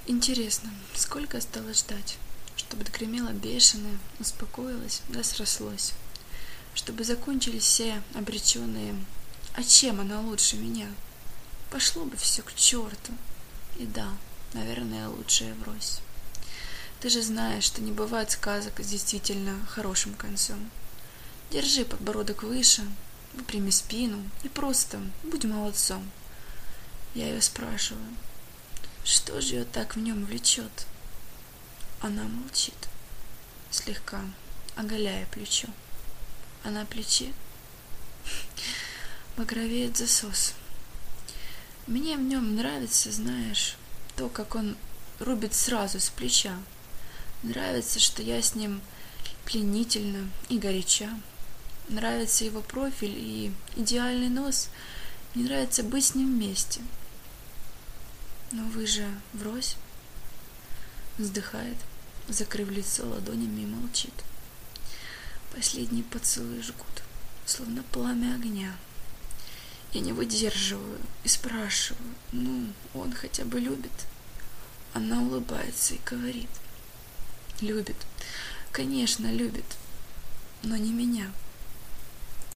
Интересно, сколько осталось ждать, чтобы догремело бешеное, успокоилось да срослось, чтобы закончились все обреченные «А чем она лучше меня?» Пошло бы все к черту. И да, наверное, лучшее врозь. Ты же знаешь, что не бывает сказок с действительно хорошим концом. Держи подбородок выше, выпрями спину и просто будь молодцом. Я ее спрашиваю, что же ее так в нем влечет? Она молчит, слегка оголяя плечо. А на плече багровеет засос. Мне в нем нравится, знаешь, то, как он рубит сразу с плеча. Нравится, что я с ним пленительна и горяча. Нравится его профиль и идеальный нос. Мне нравится быть с ним вместе. Но вы же врозь. Вздыхает, закрыв лицо ладонями, и молчит. Последние поцелуи жгут, словно пламя огня. Я не выдерживаю и спрашиваю, он хотя бы любит? Она улыбается и говорит: любит, конечно, любит, но не меня.